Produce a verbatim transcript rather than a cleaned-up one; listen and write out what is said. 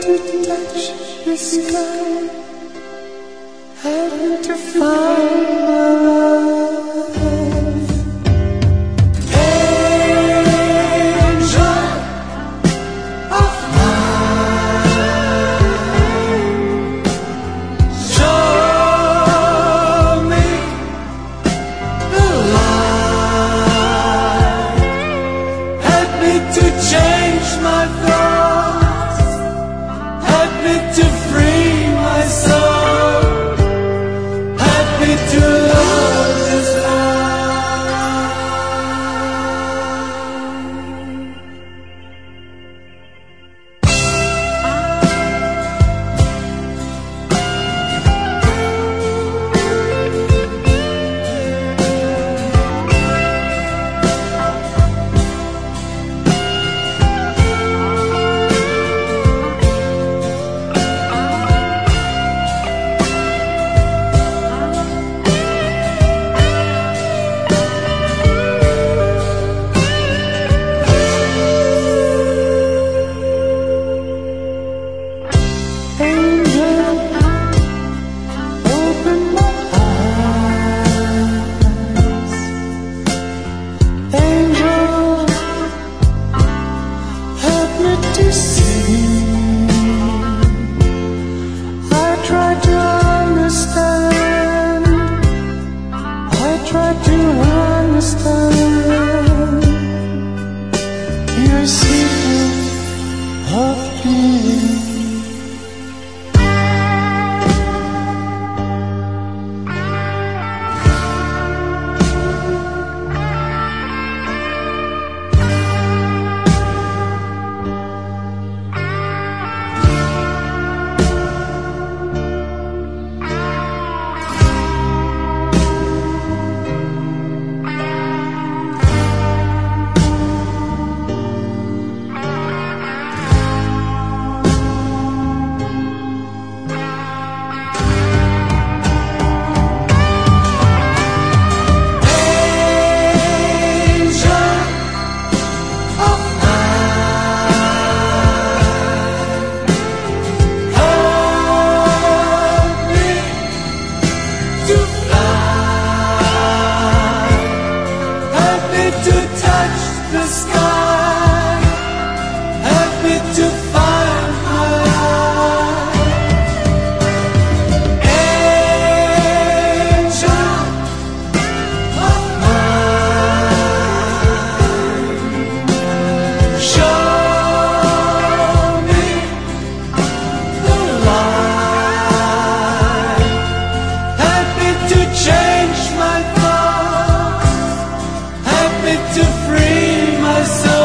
to touch the sky. Help me to find my love. Angel of mine, show me the light. Help me to change my thoughts. Help me to free my soul. Help me to love this life. Angel, open my eyes. Angel, help me to see. I try to understand. I try to understand your secret of being. To touch the sky, help me to find my life. Angel of mine, show me the light. Help me to change my thoughts. Help me to free my soul.